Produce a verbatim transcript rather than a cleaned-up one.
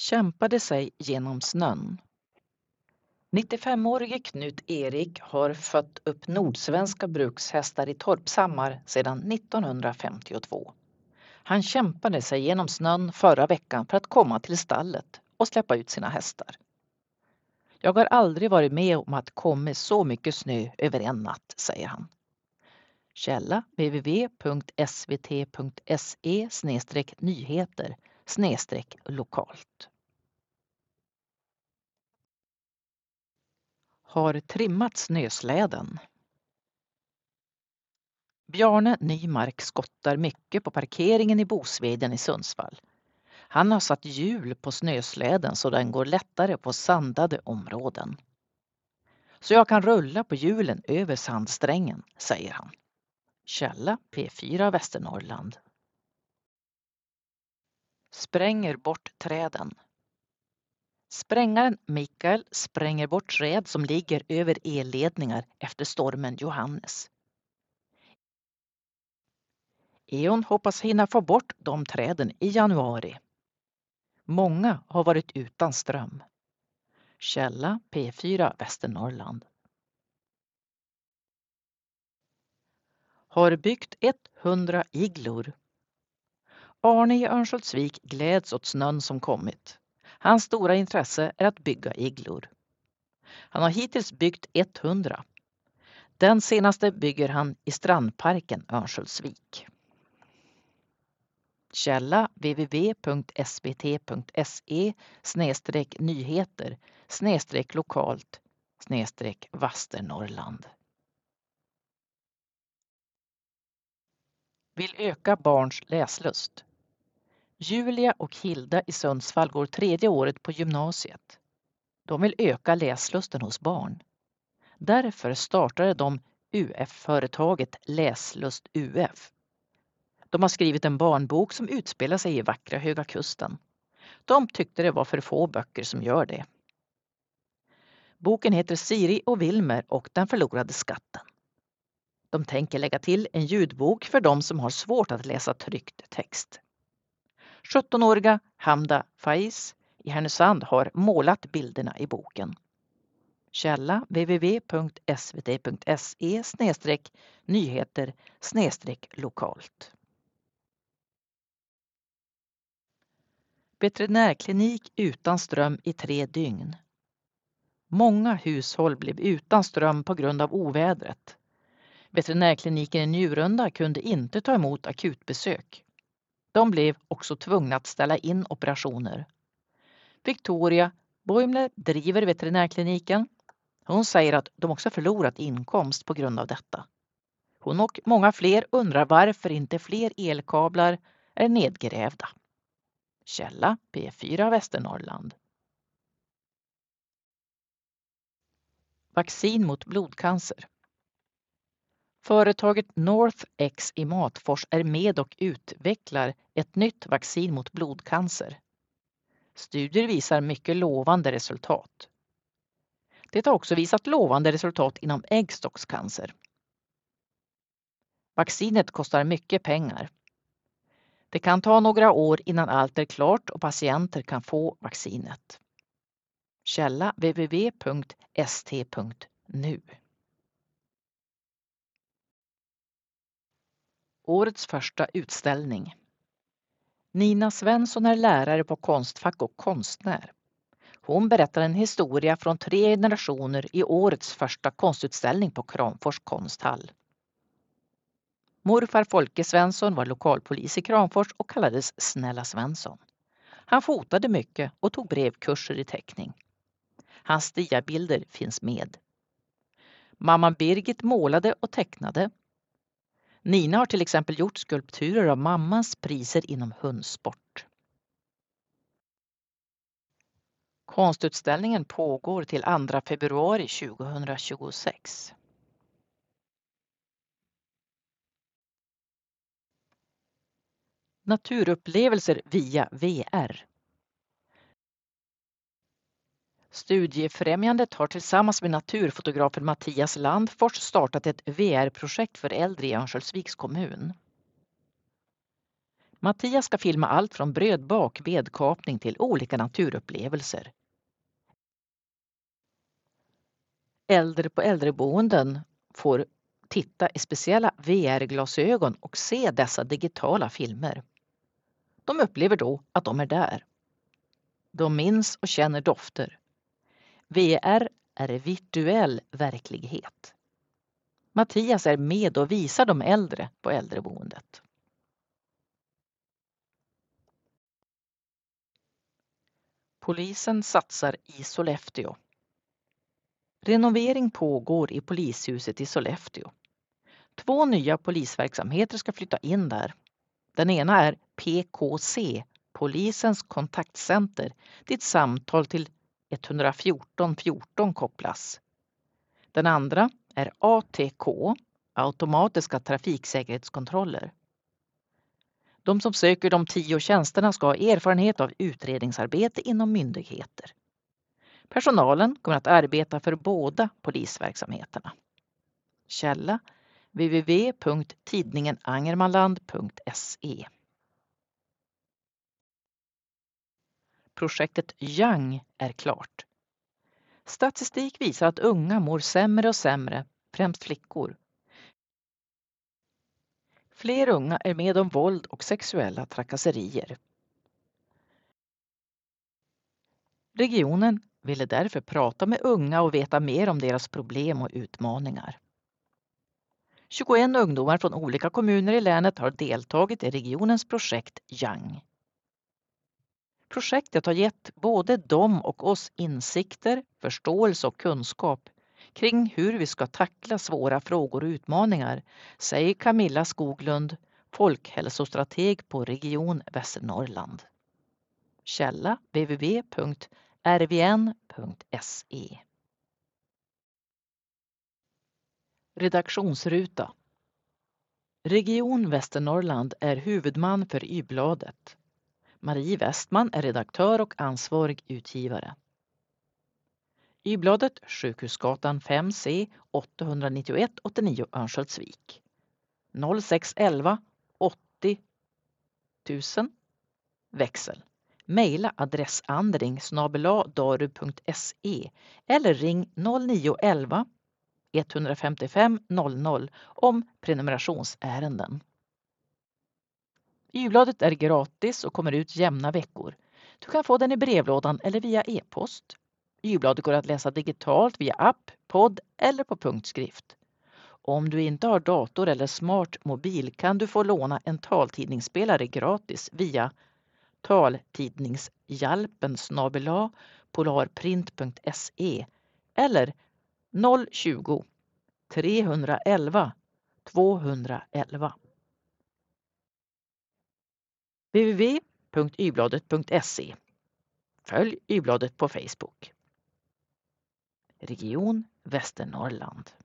kämpade sig genom snön. nittiofemårige Knut Erik har fött upp nordsvenska brukshästar i Torpshammar sedan nittonhundrafemtiotvå. Han kämpade sig genom snön förra veckan för att komma till stallet och släppa ut sina hästar. Jag har aldrig varit med om att komma så mycket snö över en natt, säger han. Källa www punkt svt punkt se snedstreck nyheter snedstreck lokalt. Har trimmat snösläden. Bjarne Nymark skottar mycket på parkeringen i Bosveden i Sundsvall. Han har satt hjul på snösläden så den går lättare på sandade områden. Så jag kan rulla på hjulen över sandsträngen, säger han. Källa P fyra Västernorrland. Spränger bort träden. Sprängaren Mikael spränger bort träd som ligger över elledningar efter stormen Johannes. E.ON hoppas hinna få bort de träden i januari. Många har varit utan ström. Källa P fyra Västernorrland. Har byggt hundra iglor. Arne i Örnsköldsvik gläds åt snön som kommit. Hans stora intresse är att bygga iglor. Han har hittills byggt hundra. Den senaste bygger han i strandparken Örnsköldsvik. Källa www punkt svt punkt se snedstreck nyheter snedstreck lokalt snedstreck Västernorrland. Vill öka barns läslust. Julia och Hilda i Sundsvall går tredje året på gymnasiet. De vill öka läslusten hos barn. Därför startade de U F-företaget Läslust U F. De har skrivit en barnbok som utspelar sig i vackra Höga Kusten. De tyckte det var för få böcker som gör det. Boken heter Siri och Wilmer och den förlorade skatten. De tänker lägga till en ljudbok för de som har svårt att läsa tryckt text. sjuttonåriga Hamda Faiz i Härnösand har målat bilderna i boken. Källa www punkt svt punkt se snedstreck nyheter snedstreck lokalt. Veterinärklinik utan ström i tre dygn. Många hushåll blev utan ström på grund av ovädret. Veterinärkliniken i Njurunda kunde inte ta emot akutbesök. De blev också tvungna att ställa in operationer. Victoria Boimler driver veterinärkliniken. Hon säger att de också förlorat inkomst på grund av detta. Hon och många fler undrar varför inte fler elkablar är nedgrävda. Källa P fyra Västernorrland. Vaccin mot blodcancer. Företaget NorthX i Matfors är med och utvecklar ett nytt vaccin mot blodcancer. Studier visar mycket lovande resultat. Det har också visat lovande resultat inom äggstockscancer. Vaccinet kostar mycket pengar. Det kan ta några år innan allt är klart och patienter kan få vaccinet. Källa www punkt st punkt nu. Årets första utställning. Nina Svensson är lärare på Konstfack och konstnär. Hon berättar en historia från tre generationer i årets första konstutställning på Kramfors konsthall. Morfar Folke Svensson var lokalpolis i Kramfors och kallades Snälla Svensson. Han fotade mycket och tog brevkurser i teckning. Hans diabilder finns med. Mamma Birgit målade och tecknade. Nina har till exempel gjort skulpturer av mammans priser inom hundsport. Konstutställningen pågår till andra februari tjugohundratjugosex. Naturupplevelser via V R. Studiefrämjandet har tillsammans med naturfotografen Mattias Landfors startat ett V R-projekt för äldre i Örnsköldsviks kommun. Mattias ska filma allt från brödbak, vedkapning till olika naturupplevelser. Äldre på äldreboenden får titta i speciella V R-glasögon och se dessa digitala filmer. De upplever då att de är där. De minns och känner dofter. V R är virtuell verklighet. Mattias är med och visar de äldre på äldreboendet. Polisen satsar i Sollefteå. Renovering pågår i polishuset i Sollefteå. Två nya polisverksamheter ska flytta in där. Den ena är P K C, polisens kontaktcenter, dit samtal till ett fjorton fjorton kopplas. Den andra är A T K, automatiska trafiksäkerhetskontroller. De som söker de tio tjänsterna ska ha erfarenhet av utredningsarbete inom myndigheter. Personalen kommer att arbeta för båda polisverksamheterna. Källa w w w punkt tidningen angermanland punkt se. Projektet Young är klart. Statistik visar att unga mår sämre och sämre, främst flickor. Fler unga är med om våld och sexuella trakasserier. Regionen ville därför prata med unga och veta mer om deras problem och utmaningar. tjugoett ungdomar från olika kommuner i länet har deltagit i regionens projekt Young. Projektet har gett både dem och oss insikter, förståelse och kunskap kring hur vi ska tackla svåra frågor och utmaningar, säger Camilla Skoglund, folkhälsostrateg på Region Västernorrland. Källa w w w punkt r v n punkt se. Redaktionsruta. Region Västernorrland är huvudman för Y-bladet. Marie Westman är redaktör och ansvarig utgivare. Y-bladet Sjukhusgatan fem C åttahundranittioett åttionio Örnsköldsvik. noll sex elva åttio tusen växel. Maila adressandring snabel-a daru punkt se eller ring noll nio elva etthundrafemtiofem noll noll om prenumerationsärenden. Y-bladet är gratis och kommer ut jämna veckor. Du kan få den i brevlådan eller via e-post. Y-bladet går att läsa digitalt via app, podd eller på punktskrift. Om du inte har dator eller smart mobil kan du få låna en taltidningsspelare gratis via taltidningshjälpen snabel-a polarprint punkt se eller noll tjugo trehundraelva tvåhundraelva. w w w punkt y bladet punkt se. Följ Y-bladet på Facebook. Region Västernorrland.